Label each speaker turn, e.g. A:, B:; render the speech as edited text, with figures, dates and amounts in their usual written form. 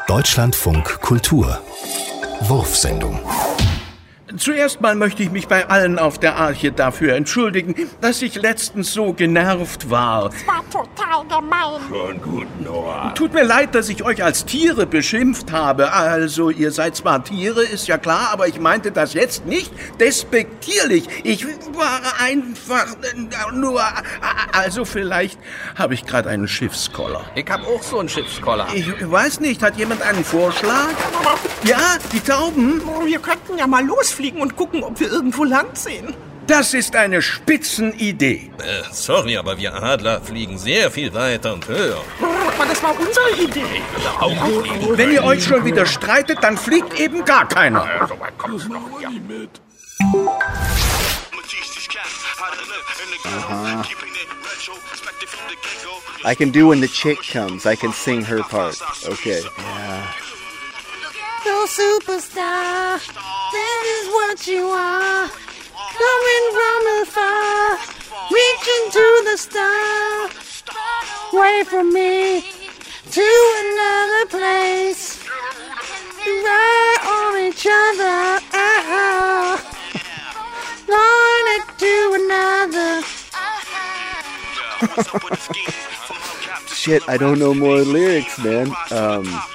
A: Deutschlandfunk Kultur Wurfsendung.
B: Zuerst mal möchte ich mich bei allen auf der Arche dafür entschuldigen, dass ich letztens so genervt war.
C: Das war total gemein.
D: Schon gut, Noah.
B: Tut mir leid, dass ich euch als Tiere beschimpft habe. Also, ihr seid zwar Tiere, ist ja klar, aber ich meinte das jetzt nicht despektierlich. Ich war einfach nur... Also, vielleicht habe ich gerade einen Schiffskoller.
E: Ich hab auch so einen Schiffskoller.
B: Ich weiß nicht, hat jemand einen Vorschlag? Ja, die Tauben?
F: Wir könnten ja mal losfliegen und gucken, ob wir irgendwo Land sehen.
B: Das ist eine Spitzenidee.
D: Sorry, aber wir Adler fliegen sehr viel weiter und höher.
F: Aber das war unsere Idee.
B: Wenn ihr euch schon wieder streitet, dann fliegt eben gar keiner.
D: So weit kommt's noch nicht mit.
G: I can do when the chick comes. I can sing her part. Okay.
C: Yeah. No superstar, that is what you are. Coming from afar, reaching to the star. Away from me, to another place. Right on each other, Lord, to another.
G: Shit, I don't know more lyrics, man.